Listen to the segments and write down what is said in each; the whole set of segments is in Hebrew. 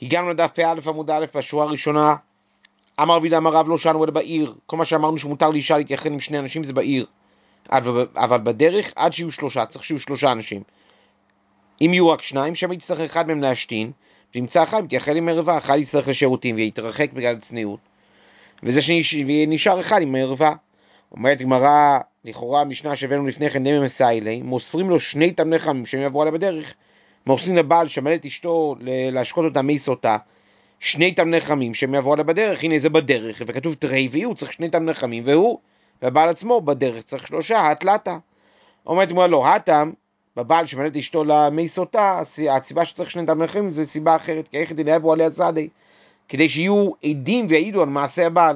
הגענו לדף פ"א עמוד א' בשורה הראשונה. אמר רבי יהודה אמר רב לא שאלנו אלא בעיר. כל מה שאמרנו שמותר לאישה להתייחד עם שני אנשים זה בעיר. אבל בדרך עד שיהיו שלושה, צריך שיהיו שלושה אנשים. אם יהיו רק שניים, שם יצטרך אחד מהם להשתין, וימצא אחד מתייחד עם ערווה, אחד יצטרך לשירותים ויתרחק בגלל צניעות. וזה שנשאר אחד עם ערווה. אומרת גמרא, לכאורה המשנה שהבאנו לפני כן דמי מסיילי, מוסרים לו שני תלמידי חכמים שהם יעברו עליה בדרך, מוסרים לבעל שמל את אשתו להשקות אותה מי סוטה, שני תלמידי חכמים שהם יעברו עליה בדרך, הנה זה בדרך, וכתוב תראי והוא צריך שני תלמידי חכמים, והבעל עצמו בדרך צריך שלושה, התלתה. אומרת גמרא לא, הטעם, בבעל שמל את אשתו למי סוטה, הסיבה שצריך שני תלמידי חכמים זה סיבה אחרת, כי איך דין יעברו עליה שדה, כדי שיהיו עדים ויעידו על מעשה הבעל.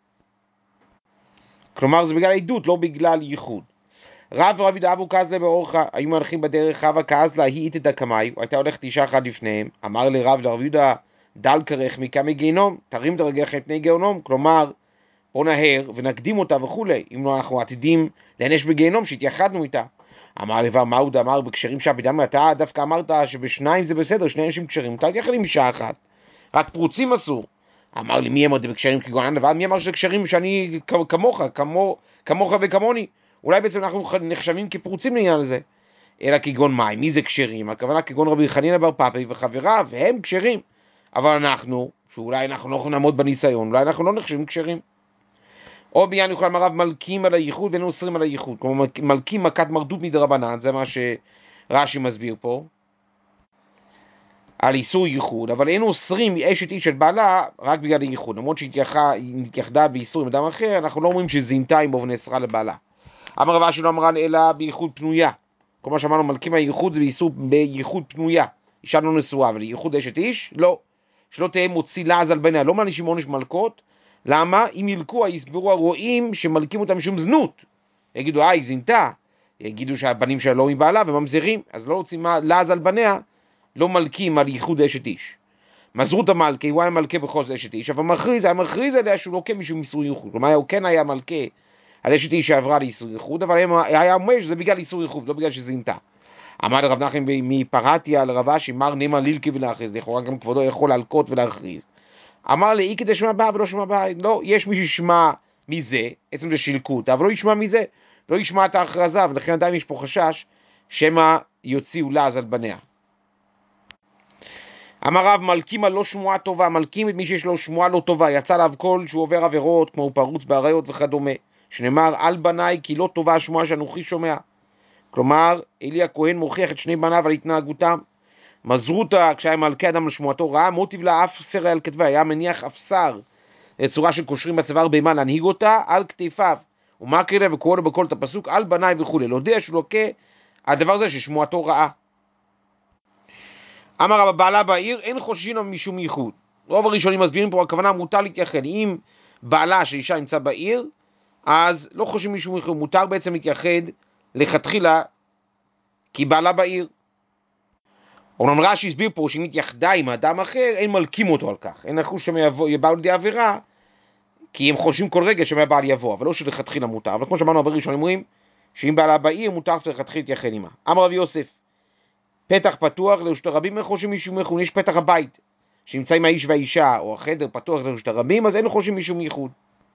כלומר זה בגלל עדות, לא בגלל ייחוד. רב ורב יהודה אבו קזלה באורחה, היו מלכים בדרך חווה קזלה, היא איתת קמאי, הייתה הולכת אישה אחת לפניהם, אמר לרב יהודה, דל כרך מכמה גיהנום, תרים את רגליך מפני גיהנום, כלומר, או נהר ונקדים אותה וכולי, אם לא אנחנו עתידים להיענש בגיהנום שהתייחדנו איתה. אמר לבר מהו דאמר בקשרים שהפתאום אתה דווקא אמרת שבשניים זה בסדר, שני אנשים קשרים, אתה תייחד עם אישה אחת, רק פרוצים אסור. אמר לי מי אמר בקשרים כגון ענווה, מי אמר שזה קשרים שאני כמוך וכמוני, אולי בעצם אנחנו נחשבים כפרוצים לעניין הזה, אלא כגון מים, מי זה קשרים? הכוונה כגון רבי חנינא בר פפא וחבריו, הם קשרים, אבל אנחנו, שאולי אנחנו לא יכולים לעמוד בניסיון, אולי אנחנו לא נחשבים קשרים. או בעניין יוכל אמר רב מלקים על הייחוד ואין אוסרים על הייחוד, כלומר מלקים מכת מרדות מדרבנן, זה מה שרש"י מסביר פה, על איסור ייחוד, אבל אין אוסרים אשת איש את בעלה רק בגלל הייחוד, למרות שהתייחדה באיסור עם אדם אחר, אנחנו לא אומרים שזינתה עם בו ונאסרה לבעלה. אמר רב אשי לא אמרן אלא בייחוד פנויה, כל מה שאמרנו מלקים הייחוד זה באיסור בייחוד פנויה, אישה לא נשואה, אבל ייחוד אשת איש לא, שלא תהיה מוציא לעז על בניה, לא מענישים עונש מלקות. למה? אם ילקו יסברו הרועים שמלקים אותם משום זנות, יגידו היא זינתה, יגידו שהבנים שלה לא מבעלה וממזרים, אז לא רוצים לעז על בניה, לא מלקים על ייחוד אשת איש. מזרות המלכה, הוא היה מלכה בכל זה אשת איש, אבל מכריז עליה שהוא לוקה משום איסור ייחוד, כלומר הוא כן היה מלכה על אשת איש שעברה לאיסור ייחוד, אבל היה אומר שזה בגלל איסור ייחוד, לא בגלל שזינתה. אמר רב נחמן מפרתיה על רב אשי, מר נאמר לילקי ולהכריז, לכאורה גם כבודו יכול להלקות ולהכריז. אמר לי, אי כדי שמע בה ולא שמע בה, לא, יש מי שישמע מזה, עצם זה שילקות, אבל לא ישמע מזה, לא ישמע את ההכרזה, ולכן עדיין יש פה חשש, שמא יוציאו לעז על בניה. אמר רב מלכים על לא שמועה טובה, מלכים את מי שיש לו שמועה לא טובה, יצא עליו קול שהוא עובר עבירות, כמו פרוץ בעריות וכדומה, שנאמר על בניי כי לא טובה השמועה שאנוכי שומע. כלומר, אלי הכהן מוכיח את שני בניו על התנהגותם. מזרותה, כשהיה מלכה אדם לשמועתו רעה, מוטיב לה אף סר על כתבה, היה מניח אפסר, לצורה של קושרים בצוואר בהמה להנהיג אותה על כתפיו, ומה קרא וקורא לו בכל את הפסוק, על בניי וכו', להודיע שהוא לוקה הדבר הזה ששמועתו רעה. אמר רב בעלה בעיר, אין חוששים משום ייחוד. רוב הראשונים מסבירים פה, הכוונה מותר להתייחד, אם בעלה של אישה נמצא בעיר, אז לא חוששים משום ייחוד, מותר בעצם להתייחד לכתחילה, כי בעלה בעיר. אומנם רש"י הסביר פה שאם התייחדה עם אדם אחר, אין מלקים אותו על כך, אין אחוז שבא לידי עבירה, כי הם חושבים כל רגע שהבעל יבוא, אבל לא שלכתחילה מותר. אבל כמו שאמרנו הרבה ראשונים אומרים, שאם בעלה בעיר מותר לכתחילה להתייחד עמה. אמר רבי יוסף, פתח פתוח לרשות הרבים, אין חושבים משום ייחוד, יש פתח הבית, שנמצאים האיש והאישה, או החדר פתוח לרשות הרבים, אז אין חושבים משום ייחוד.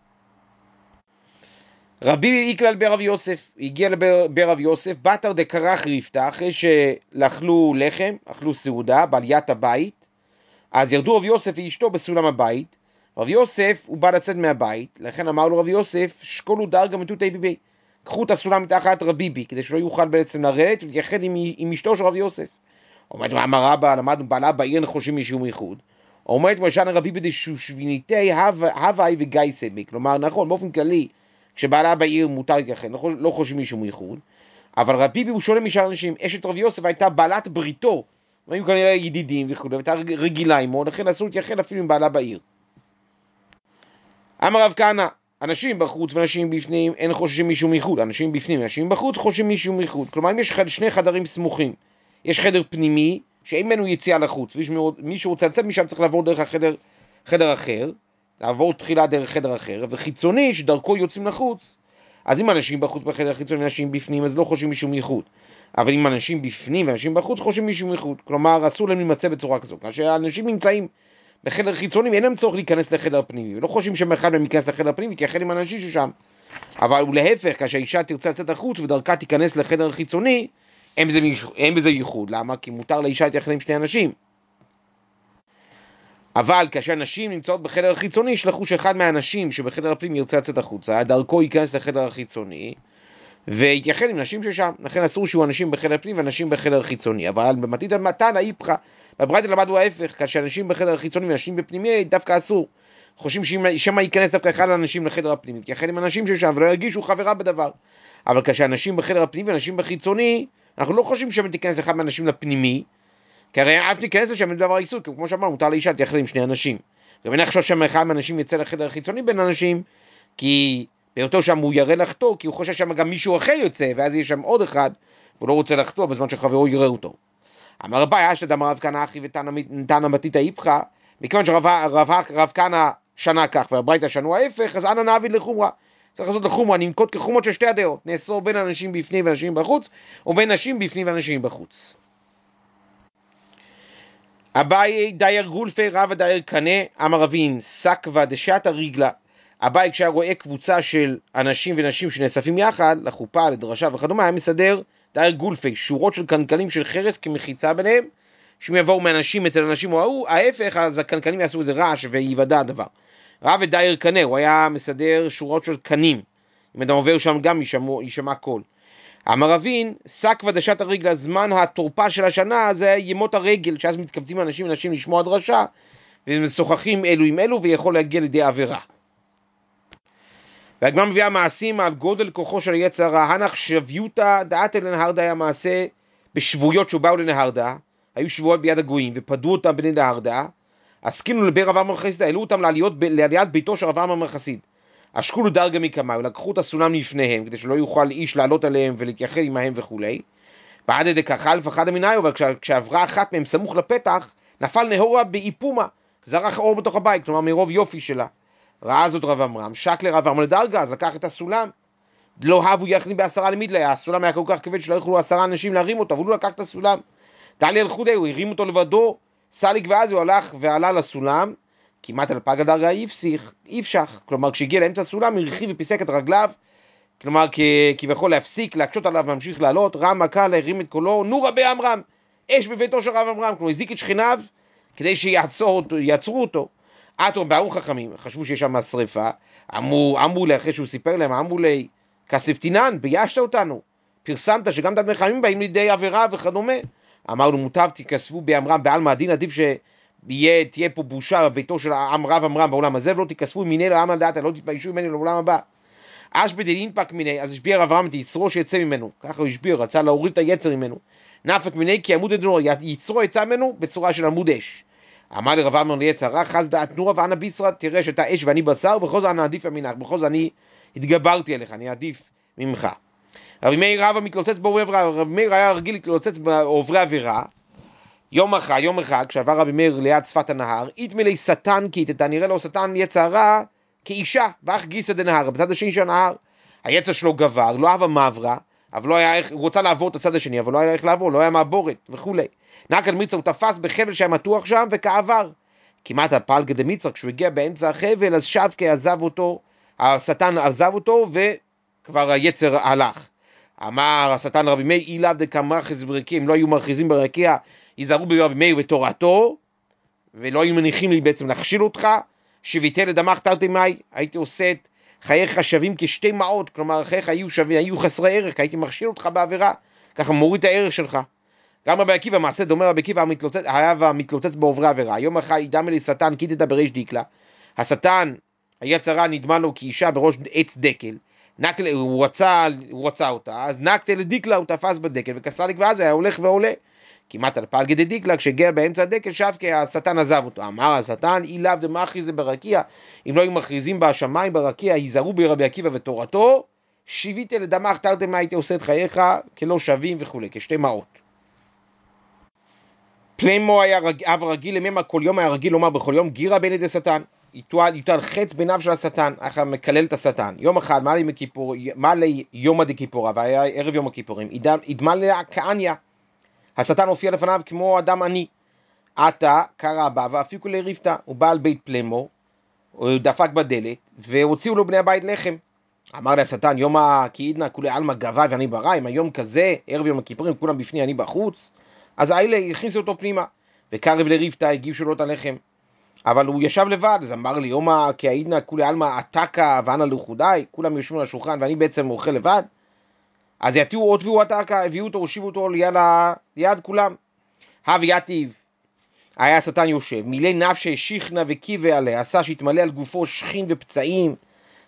רבי איקלל ברב יוסף, הגיע לברב יוסף, בתר דקרח ריפתא, אחרי שלאכלו לחם, אכלו סעודה, בעליית הבית, אז ירדו רב יוסף ואשתו בסולם הבית, רב יוסף הוא בא לצאת מהבית, לכן אמר לו רב יוסף, שקולו דרגה מתותי ביבי, קחו את הסולם מתחת רביבי, כדי שלא יוכל בעצם לרדת ולהתייחד עם אשתו של רב יוסף. אומרת, אמר רבא, למדנו בעלה בעיר נחושים משום ייחוד. אומרת, משנה רביבי דשושביניתי הוואי וגייסי בי, כלומר, נכון, באופן כללי, כשבעלה בעיר מותר להתייחד, לא חושבים משום ייחוד, אבל רביבי הוא שונה משאר אנשים, אשת רב יוסף הייתה בעלת בריתו, והיו כנראה ידידים וכו', והייתה רגילה עמו, לכן אסור להתייחד אפילו עם בעלה בעיר. אמר רב כהנא, אנשים בחוץ ואנשים בפנים אין חוששים משום ייחוד, אנשים בפנים ואנשים בחוץ חוששים משום ייחוד, כלומר אם יש שני חדרים סמוכים, יש חדר פנימי שאין ממנו יציאה לחוץ, ומי שרוצה לצאת משם צריך לעבור דרך חדר אחר, לעבור תחילה דרך חדר אחר, וחיצוני שדרכו יוצאים לחוץ, אז אם אנשים בחוץ בחדר חיצוני ואנשים בפנים אז לא חושבים משום ייחוד, אבל אם אנשים בפנים ואנשים בחוץ חושבים מישהו מחוץ, כלומר אסור להם להימצא בצורה כזו. כאשר אנשים נמצאים בחדר חיצוני, אין להם צורך להיכנס לחדר פנימי, ולא חושבים שאחד מהם ייכנס לחדר פנימי ויתייחד עם אנשים ששם. אבל להפך, כאשר האישה תרצה לצאת החוץ ודרכה תיכנס לחדר חיצוני, אין בזה ייחוד. למה? כי מותר לאישה להתייחד עם שני אנשים. אבל כאשר נשים נמצאות בחדר החיצוני, ישלחו שאחד מהאנשים שבחדר הפנים ירצה לצאת החוצה, דרכו ייכנס לחדר החיצוני ויתייחד עם נשים ששם. לכן אסור שיהיו אנשים בחדר הפנים ואנשים בחדר החיצוני. אבל במתית המתן האיפכא, בברייתא למדנו ההפך, כאשר אנשים בחדר החיצוני ואנשים בפנימי דווקא אסור. חושבים שמה ייכנס דווקא אחד האנשים לחדר הפנים, יתייחד עם אנשים ששם ולא ירגישו חברה בדבר. אבל כאשר אנשים בחדר הפנים ואנשים בחיצוני, אנחנו לא חושבים שמה תיכנס אחד מהאנשים לפנימי, כי הרי אף תיכנס לשם לדבר איסור, כי כמו שאמרנו, מותר לאישה להתייחד עם שני אנשים. גם אין לחשוב שם אחד מהאנשים יצא לחדר החיצוני בין אנשים, כי באותו שם הוא יראה לחתור, כי הוא חושב שם גם מישהו אחר יוצא, ואז יש שם עוד אחד, והוא לא רוצה לחתור בזמן שחברו יראה אותו. אמר רבי אשתא דאמר רב כהנא אחי ותנא מתיתא איפכא, מכיוון שרב כהנא שנה כך והברייתא שנו ההפך, אז אנא נעביד לחומרא. צריך לעשות לחומרא, ננקוט כחומרות של שתי הדעות, נאסור בין אנשים בפנים ואנשים בחוץ, או בין נשים בפנים ואנשים בחוץ. אביי דייר גולפי רב דייר קנה, אמר רבין סקווה דשתא ריגלה. אביי כשהיה רואה קבוצה של אנשים ונשים שנאספים יחד לחופה, לדרשה וכדומה, היה מסדר דייר גולפי, שורות של קנקנים של חרס כמחיצה ביניהם, שהם יבואו מאנשים אצל אנשים או ההפך, אז הקנקנים יעשו איזה רעש ויוודע הדבר. רב דייר קנה, הוא היה מסדר שורות של קנים, אם אדם עובר שם גם יישמע קול. אמר רבין, סקווה דשתא ריגלה, זמן התורפה של השנה זה ימות הרגל, שאז מתקבצים אנשים ונשים לשמוע דרשה, ומשוחחים אלו עם אלו, ויכול להגיע לידי עבירה. והגמרא מביאה מעשים על גודל כוחו של יצר הרע, הנח שביותא דעתא לנהרדא, היה מעשה בשבויות שבאו לנהרדא, היו שבועות ביד הגויים, ופדו אותם בני נהרדא, עסקינו לבי רב עמר חסיד, העלו אותם לעליית ביתו של רב עמר חסיד. אשכולו דרגה מקמאי, ולקחו את הסולם לפניהם, כדי שלא יוכל איש לעלות עליהם ולהתייחד עמהם וכולי. בעד ידי כחלף אחד המנהיו, אבל כשעברה אחת מהם סמוך לפתח, נפל נהורה באיפומה, זרח אור בתוך הבית, כלומר מרוב יופי שלה. ראה זאת רב עמרם, שק לרב עמר לדרגה, אז לקח את הסולם. לא הבו יחלים ב10 למידלי, הסולם היה כל כך כבד שלא יכלו 10 אנשים להרים אותו, אבל הוא לקח את הסולם. דלי על חודי, הוא הרים אותו לבדו, סליק, ואז הוא הלך ועלה לסולם, כמעט על פג הדרגה יפשח, כלומר כשהגיע לאמצע הסולם, הרחיב ופיסק את רגליו, כלומר כביכול להפסיק, להקשות עליו והמשיך לעלות, רם מכה להרים את קולו, נו רבי עמרם, אש בביתו של רב עמרם, כלומר הזיק את שכניו, כדי שיעצרו אותו. עתו באו חכמים, חשבו שיש שם שריפה, אמרו לי, אחרי שהוא סיפר להם, אמרו לי, כספתינן, ביישת אותנו, פרסמת שגם תלמידי חכמים באים לידי עבירה וכדומה. אמרנו, מוטב תכספו בעמרם בעלמא הדין, עדיף תהיה פה בושה בביתו של רב עמרם בעולם הזה, ולא תכספו מיני לעם על דעתה, לא תתביישו ממני לעולם הבא. אש בדין פק מיני, אז השביר רב עמרם את יצרו שיצא ממנו, ככה הוא השביר, רצה להוריד את היצר ממנו. נפק מיני כי עמוד הדנור, יצרו יצא ממנו בצורה של עמוד אש. אמר לרב עמרם ליצר רע, חס דעת נורה ואנה בישרה, תראה שאתה אש ואני בשר, בכל זאת אני עדיף ממך, בכל זאת אני התגברתי עליך, אני עדיף ממך. רבי מאיר רבא מתלוצץ בעוברי עבירה, רבי מאיר היה רגיל להתלוצץ בעוברי עבירה. יום אחד, כשעבר רבי מאיר ליד שפת הנהר, התמלא שטן, כי נראה לו שטן יצר הרע כאישה, ואך גיסא דנהר, בצד השני של הנהר. היצר שלו גבר, לא אהבה מעברה, אבל לא היה איך, הוא רוצה לעבור את הצד השני, אבל לא היה איך לעבור, לא היה מעבורת וכולי. נקל מצר הוא תפס בחבל שהיה מתוח שם וכעבר. כמעט הפלגא דמצר, כשהוא הגיע באמצע החבל, אז שבקה עזב אותו, השטן עזב אותו, וכבר היצר הלך. אמר השטן רבי מאיר, אילאו דקמרחיז ברקיע, אם לא היו מרחיזים ברקיע, ייזהרו ברבי מאיר בתורתו, ולא היו מניחים לי בעצם להכשיל אותך, שביטל לדמך תרתי מי, הייתי עושה את חייך שווים כשתי מעות, כלומר חייך היו חסרי ערך, הייתי מכשיל אותך בעבירה, ככה מוריד את הערך שלך. גם רבי עקיבא, מעשה דומה רבי עקיבא היה מתלוצץ בעוברי עבירה. יום אחד ידמה לי שטן קידתא בריש דיקלה, השטן היצר הרע נדמה לו כאישה בראש עץ דקל, הוא רצה אותה, אז נקטה לדיקלה, הוא תפס בדקל וכסליק, ואז היה הולך ועולה. כמעט על פלגא דדיקלה, כשהגיע באמצע הדקל שבקה, השטן עזב אותו. אמר השטן, אילאו דמכריז ברקיע, אם לא היו מכריזים בשמיים ברקיע, ייזהרו ברבי עקיבא ותורתו, שיביטל לדמך תרתי מי, הייתי עושה את חייך כלא שווים וכו', כשתי מעות. פלמו היה אב רגיל למימה, כל יום היה רגיל לומר בכל יום גירה בין ידי שטן, יוטל חץ בעיניו של השטן, אחר מקלל את השטן. יום אחד, מה ליום הדכיפורה, והיה ערב יום הכיפורים, ידמה לה כעניה, השטן הופיע לפניו כמו אדם עני, עתה קרא בה ואפיקו לריפתה, הוא בא על בית פלמו, הוא דפק בדלת, והוציאו לו בני הבית לחם. אמר לה השטן, יום הכעידנא כולי עלמא גבה ואני בריים, היום כזה, ערב יום הכיפורים, כולם בפני אני בחוץ, אז האלה הכניסו אותו פנימה, וקרב לריפתה, הגישו לו את הלחם, אבל הוא ישב לבד, אז אמר לי, יום הכעידנא כולי עלמא עתקה ואנא לחודי, כולם יושבים על השולחן ואני בעצם אוכל לבד, אז יתיעו עוד והוא עתקה, הביאו אותו, הושיבו אותו ליד כולם. ויתיב, היה השטן יושב, מילי נפשי שיכנה וקיבה עליה, עשה שהתמלא על גופו שכין ופצעים,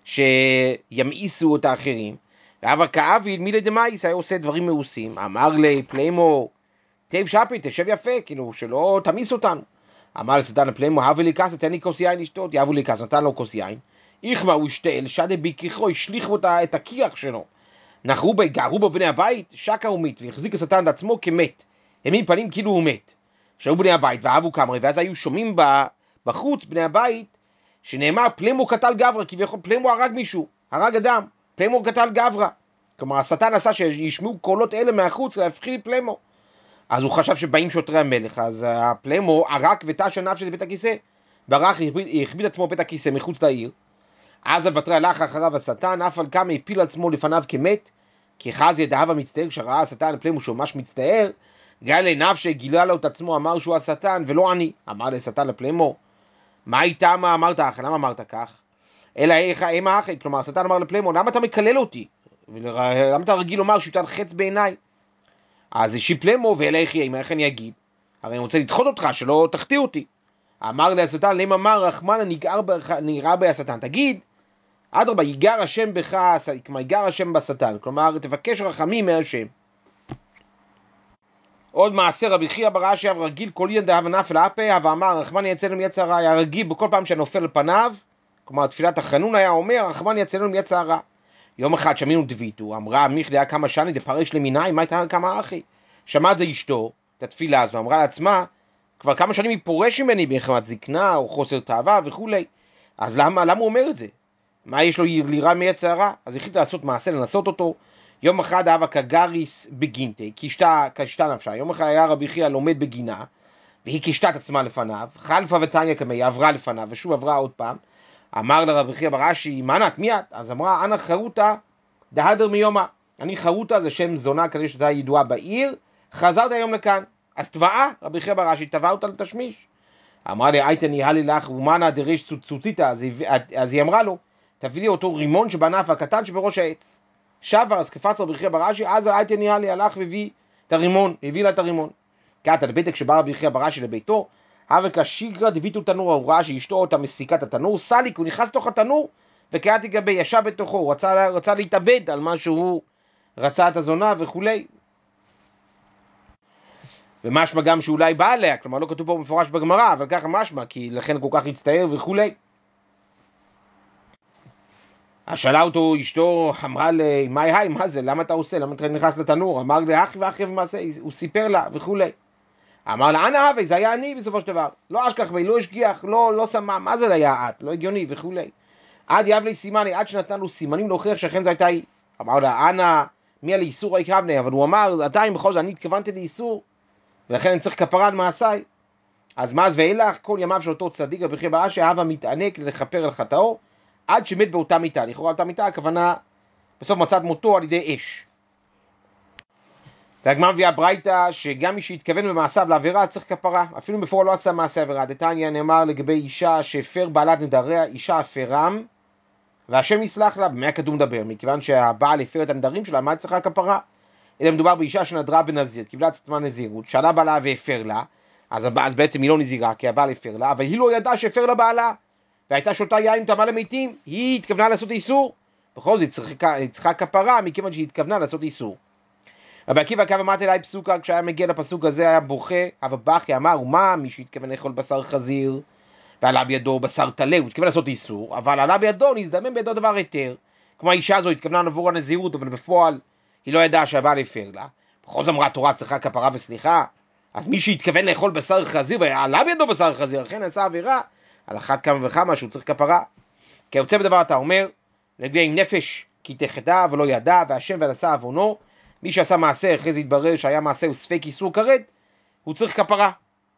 שימאיסו את האחרים, ואבר כאביד מילי דמייס, היה עושה דברים מאוסים, אמר לי פלמו, תב שפי, תשב יפה, כאילו, שלא תמיס אותנו. אמר לשטן לפלמו, הבא לי כסה, תן לי כוס יין לשתות, יבוא לי כסה, נתן לו כוס יין, איכמה הוא השתעל, שדה ביכיחו, השליך את הכיח שלו, גערו בו בני הבית, שקה הוא מת, והחזיק השטן לעצמו כמת, העמיד פנים כאילו הוא מת. שהיו בני הבית ואהבו קמרי, ואז היו שומעים בחוץ בני הבית, שנאמר פלמו קטל גברה, כביכול פלמו הרג מישהו, הרג אדם, פלמו קטל גברה. כלומר השטן עשה שישמעו קולות אלה מהחוץ, להפחיד פלמו. אז הוא חשב שבאים שוטרי המלך, אז הפלמו ערק ותש הנפש לבית הכיסא, ברח, הכביד עצמו בית הכיסא מחוץ לעיר. אז הבטרי הלך אחריו השטן, אף על כמה הפיל עצמו לפניו כמת, כי חז ידעיו המצטער, כשראה השטן פלמו שהוא ממש מצטער, גאי לנפשי גילה לו את עצמו, אמר שהוא השטן ולא אני. אמר לשטן לפלמו, מה איתה מה אמרת אחי? למה אמרת כך? אלא איך האמא אחי? כלומר השטן אמר לפלמו, למה אתה מקלל אותי? למה אתה רגיל לומר שיוטל חץ בעיניי? אז אישי פלמו, ואלה איך יהיה, איך אני אגיד? הרי אני רוצה לדחות אותך, שלא תחטיא אותי. אמר לשטן, למה אמר רחמנה נגרע בי השטן? תגיד, אדרבה, ייגר השם בך, כלומר ייגר השם בשטן, כלומר תבקש רחמים מהשם. עוד מעשר רבי חייא בר אשי רגיל כל יום דהב נפל אפה, ואמר רחמן יצא לנו מיד צרה, היה רגיל בכל פעם שנופל על פניו, כלומר תפילת החנון היה אומר רחמן יצא לנו מיד צרה. יום אחד שמינו דביתו, אמרה מיך דעה כמה שני דפרש למיניים, מה הייתה כמה אחי? שמע את זה אשתו, את התפילה הזו, אמרה לעצמה, כבר כמה שנים היא פורש ממני במחמת זקנה או חוסר תאווה וכולי, אז למה הוא אומר את זה? מה יש לו לירה מיד צרה? אז החליט לעשות מעשה, לנסות אותו. יום אחד אהבה כגריס בגינתי, קשתה נפשה. יום אחד היה רבי חייא לומד בגינה, והיא קשתה את עצמה לפניו, חלפה ותניא כמי, עברה לפניו, ושוב עברה עוד פעם. אמר לרבי חייא בר אשי, מה את? מי את? אז אמרה, אנא חרוטה דהדר מיומא. אני חרוטה, זה שם זונה כזה שהייתה ידועה בעיר, חזרת היום לכאן. אז תבעה, רבי חייא בר אשי, תבעה אותה לתשמיש. אמרה לי, הייתה ניהלי לך, ומנה דרש צוציתה, אז היא אמרה לו, תביא לי אותו רימון שבענף הקטן שבראש העץ. שבר, אז קפץ רבי חייא בר אשי, אז הייתי נראה לי, הלך והביא את הרימון, הביא לה את הרימון. קעת לבית כשבא רבי חייא בר אשי לביתו, אבקה שיגרא דביתו תנור, הוא ראה שאשתו אותה מסיקה את התנור, סליק, הוא נכנס לתוך התנור, וקעת יגבי, ישב בתוכו, הוא רצה להתאבד על מה שהוא רצה את הזונה וכולי. ומשמע גם שאולי בא עליה, כלומר לא כתוב פה מפורש בגמרא, אבל ככה משמע, כי לכן כל כך הצטער וכולי. שאלה אותו אשתו, אמרה לי, מה זה, למה אתה עושה, למה אתה נכנס לתנור? אמר לי, אחי ואחי ומעשה, הוא סיפר לה וכולי. אמר לה, אנא הווי, זה היה אני בסופו של דבר, לא אשכח בי, לא השגיח, לא שמה, מה זה היה את, לא הגיוני וכולי. עד יאב לי סימני, עד שנתן לו סימנים להוכיח שאכן זו הייתה היא. אמר לה, אנא, מי על איסור היקרבני, אבל הוא אמר, עדיין בכל זאת, אני התכוונתי לאיסור, ולכן אני צריך כפרה על מעשיי. אז מה זה ואילך, כל ימיו של אותו צדיק רבי חייא בר אשי, אהבה מתענק לכפר על חטאו, עד שמת באותה מיטה. לכאורה אותה מיטה, הכוונה בסוף מצאת מותו על ידי אש. והגמרא מביאה ברייתא שגם מי שהתכוון במעשיו לעבירה צריך כפרה, אפילו בפועל לא עשה מעשה עבירה. דתניא נאמר לגבי אישה שהפר בעלת נדריה, אישה הפרם, והשם יסלח לה. במה הכתוב מדבר? מכיוון שהבעל הפר את הנדרים שלה, מה צריכה כפרה? אלא מדובר באישה שנדרה בנזיר, קיבלה עצמה נזירות, שאלה בעלה והפר לה, אז בעצם היא לא נזירה, כי הבעל הפר לה, אבל היא לא ידעה שהפר לה בעלה, והייתה שותה יין טמא למתים, היא התכוונה לעשות איסור, בכל זאת היא צריכה כפרה, מכיוון שהיא התכוונה לעשות איסור. רבי עקיבא קו אמרת אליי פסוקה, כשהיה מגיע לפסוק הזה היה בוכה, אבל בכי אמר, ומה מי שהתכוון לאכול בשר חזיר, ועלה בידו בשר טלה, הוא התכוון לעשות איסור, אבל עלה בידו, נזדמן בידו דבר היתר, כמו האישה הזו התכוונה לעבור הנזירות, אבל בפועל היא לא ידעה שהבעל הפר לה, בכל זאת אמרה תורה צריכה כפרה וסליחה, אז מי שהתכוון לאכול בשר חזיר ועלה בידו בשר חזיר, לכן עשה עבירה, על אחת כמה וכמה שהוא צריך כפרה. כי יוצא בדבר אתה אומר, לגבי עם נפש כי תחטא ולא ידע, והשם ועשה עוונו, מי שעשה מעשה אחרי זה יתברר שהיה מעשה הוא ספק איסור כרת, הוא צריך כפרה.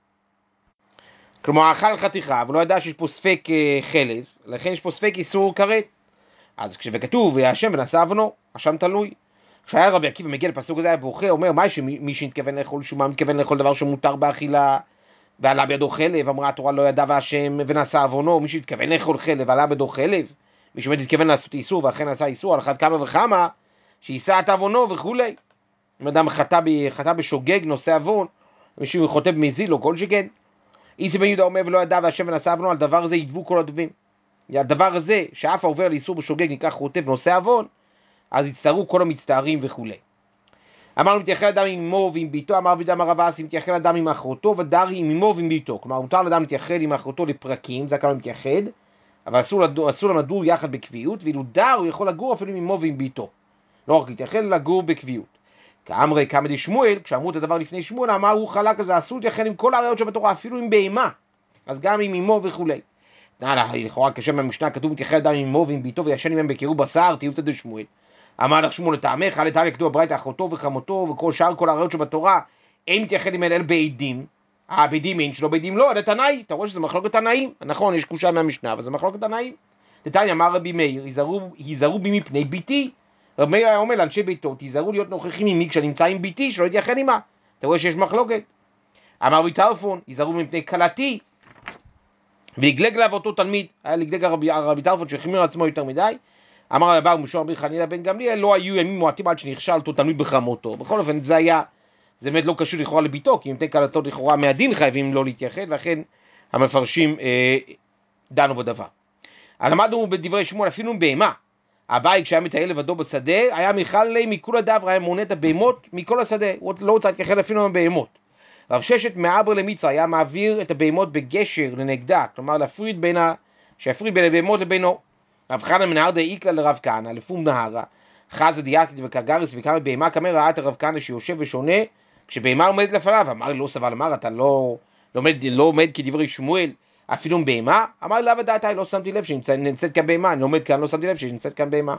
כלומר אכל חתיכה ולא ידע שיש פה ספק חלב, לכן יש פה ספק איסור כרת. אז כשכתוב והשם ונעשה עוונו, השם תלוי. כשהיה רבי עקיבא מגיע לפסוק הזה היה בוכה, אומר מה שמי שהתכוון לאכול שומה מתכוון לאכול דבר שמותר באכילה ועלה בידו חלב, אמרה התורה לא ידע והשם ונעשה עוונו, מי שהתכוון לאכול חלב ועלה בידו חלב, מי שבאמת התכוון לעשות איסור ואכן עשה איסור על אחת כמה וכמה שיישא את עוונו וכולי. אם אדם חטא בשוגג נושא עוון, מישהו חוטא במזיד או כל שכן. איסי בן יהודה אומר ולא ידע והשם ונעשה עוונו, על דבר הזה ידבו כל הדברים. הדבר הזה שאף העובר לאיסור בשוגג נקרא חוטא ונושא עוון, אז יצטערו כל המצטערים וכולי. אמרנו מתייחל אדם עם אמו ועם ביתו, אמר וידם הרב אסי מתייחל אדם עם אחותו ודרי עם אמו ועם ביתו. כלומר מותר לאדם להתייחד עם אחותו לפרקים, זה הכלל מתייחד, אבל אסור לו לדור יחד בקביעות, ואילו דר הוא יכול לגור אפילו עם אמו ועם ביתו. לא רק להתייחד, לגור בקביעות. כאמרי כמה דשמואל, כשאמרו את הדבר לפני שמואל, אמר הוא חלק הזה, אסור להתייחד עם כל העריות שבתורה, אפילו עם בהמה, אז גם עם אמו וכולי. לכאורה כשם במשנה כתוב מתייחד אדם עם אמו ועם ביתו וישן עמהם בקירוב בשר, תיובתא דשמואל. אמר לך שמואל לטעמך, לתניא כתוב הברייתא אחותו וחמותו וכל שאר כל העריות שבתורה, אין מתייחד עם אלה בעדים, בעדים אין שלא בעדים לא, אלא תנאי, אתה רואה שזה מחלוקת תנאים, נכון, יש קושה מהמשנה, אבל זה מחלוקת תנאים. לתניא אמר רבי מאיר, היזהרו בי מפני ביתי, רבי מאיר היה אומר לאנשי ביתו, תיזהרו להיות נוכחים עמי כשנמצא עם ביתי, שלא יתייחד עמה, אתה רואה שיש מחלוקת. אמר רבי טרפון, היזהרו מפני כלתי, ולגלג עליו אותו תלמיד, היה לגלג הרבי טרפון שהחמיר לעצמו יותר מדי, אמר רבי אבא ומשום רבי חנינא בן גמליאל, לא היו ימים מועטים עד שנכשל אותו תלמיד בחמותו. בכל אופן זה באמת לא קשור לכאורה לביתו, כי אם תן כלתו לכאורה מהדין חייבים לא להתייחד, ואכן המפרשים דנו בדבר. למדנו בדברי שמואל אפילו בהמה, אביי כשהיה מטייל לבדו בשדה, היה מיכל לי מכל הדבר, היה מונה את הבהמות מכל השדה, הוא לא רוצה להתייחד אפילו עם הבהמות. רב ששת מעבר למצרים היה מעביר את הבהמות בגשר לנגדה, כלומר שיפריד בין הבהמות לבינו. רב חנא מנהרדא איקלה לרב כהנא לפום נהרה, חזא דיאקתית וקגריס וכמה בהמה כמה ראה את הרב כהנא שיושב ושונה, כשבהמה עומדת לפניו, אמר לא סבל, אמר אתה לא עומד כדברי שמואל, אפילו בהמה? אמר לאו דעתי, לא שמתי לב שנמצאת כאן בהמה, אני עומד כאן, לא שמתי לב שנמצאת כאן בהמה.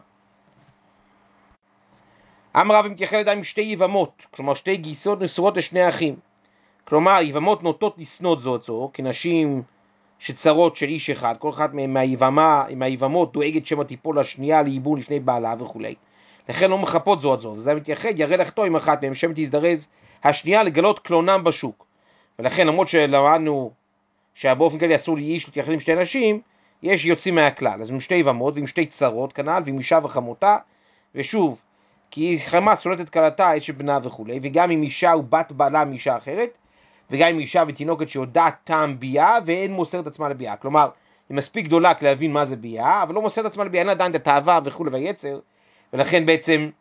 אמר רב מתייחד אדם עם שתי יבמות, כלומר שתי גיסות נשואות לשני אחים. כלומר, יבמות נוטות לסנות זאת זו, כנשים שצרות של איש אחד, כל אחת מהיבמות דואגת שמא תיפול לשנייה לייבום לפני בעלה וכו'. לכן לא מחפות זו את זו, וזה מתייחד, יראה לחתו עם אחת מהם, שמא תזדרז השנייה לגלות קלונם בשוק. ולכן למרות שלמדנו שבאופן כללי אסור לאיש להתייחד עם שתי נשים, יש יוצאים מהכלל, אז עם שתי יבמות ועם שתי צרות כנ"ל, ועם אישה וחמותה, ושוב, כי חמה שונאת את כלתה, אשת בנה וכו', וגם עם אישה ובת בעלה מאישה אחרת, וגם עם אישה ותינוקת שיודעת טעם ביאה ואין מוסרת עצמה לביאה. כלומר, היא מספיק גדולה להבין מה זה ביאה, אבל לא מוסרת עצמה לביאה, אין עדיין את התאווה וכו' והיצר, ולכן בעצם,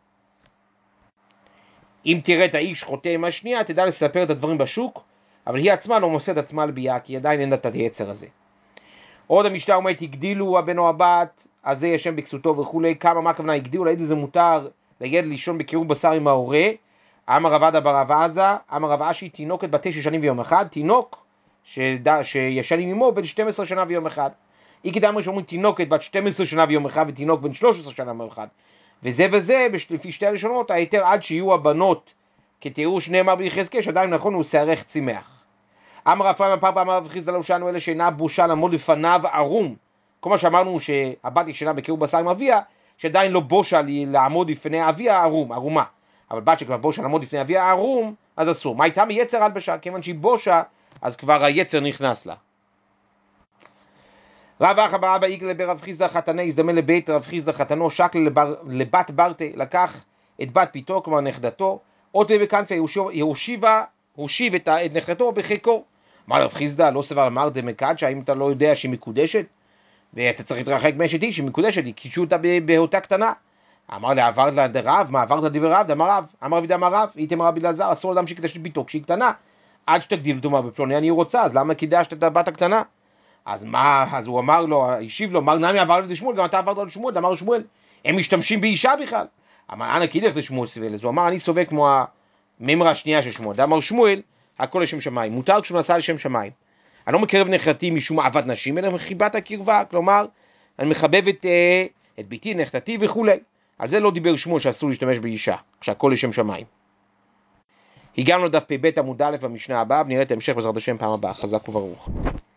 אם תראה את האיש חוטא עם השנייה, תדע לספר את הדברים בשוק, אבל היא עצמה לא מוסרת עצמה לביאה, כי עדיין אין את היצר הזה. עוד המשנה אומרת, הגדילו הבן או הבת, אז זה ישם בכסותו וכו', מה הכוונה הגדילו, להגיד זה מותר לילד לישון בקירוב בשר עם ההורה, אמר רב עדה בר רב עזה, אמר רב אשי, תינוקת בת 9 שנים ויום אחד, תינוק שישן עם אמו בן 12 שנה ויום אחד. איקי דאמרי שאומרים תינוקת בת 12 שנה ויום אחד ותינוק בן 13 שנה ויום אחד. וזה לפי שתי הלשונות, היתר עד שיהיו הבנות כתיאור שנאמר ביחזקאל, שעדיין נכון הוא שערך צמח. אמר רב אפרים הפרפר אמר רב חיסדא לא שאנו אלה שאינה בושה לעמוד לפניו ערום. כל מה שאמרנו שהבת ישנה בקירוב בשר עם אביה, שעדיין לא בושה לעמוד לפני אביה ערומה. אבל בת שכבר בושה לעמוד לפני אביה ערום, אז אסור. מה הייתה מיצר הלבשה? כיוון שהיא בושה, אז כבר היצר נכנס לה. רב אחא בר אבא איגלה ברב חיסדא חתני, הזדמן לבית רב חיסדא חתנו, שקל לבת ברטה, לקח את בת ביתו, כלומר נכדתו, עוטה בכנפי, הושיב את נכדתו בחיקו. אמר רב חיסדא, לא סבר אמר דמקדשא, האם אתה לא יודע שהיא מקודשת? ואתה צריך להתרחק מאשת איש, שהיא מקודשת, היא קידשו אותה בהיותה קטנה. אמר לה, עברת לרב, מה עברת לדבר רב? דאמר רב, אמר רבי דאמר רב, איתם רבי אלעזר, אסור אדם שקידש את ביתו כשהיא קטנה, עד שתגדיל ותאמר בפלוני אני רוצה, אז למה קידשת את הבת הקטנה? אז הוא אמר לו, השיב לו, אמר נמי עברת לשמואל, גם אתה עברת לשמואל, אמר שמואל, הם משתמשים באישה בכלל. אמר, אנא קידך לשמואל סבל, אז הוא אמר, אני סובק כמו הממרה השנייה של שמואל, אמר שמואל, הכל לשם שמיים. מותר כשהוא נעשה לשם שמיים. אני לא מקרב נכדתי משום אהבת נשים, אלא מחיבת הקרבה, כלומר, אני מחבב את ביתי, נכדתי וכולי. על זה לא דיבר שמו שאסור להשתמש באישה, כשהכל לשם שמיים. הגענו לדף פ"ב עמוד א' במשנה הבאה, ונראה את ההמשך בעזרת השם פעם הבאה. חזק וברוך.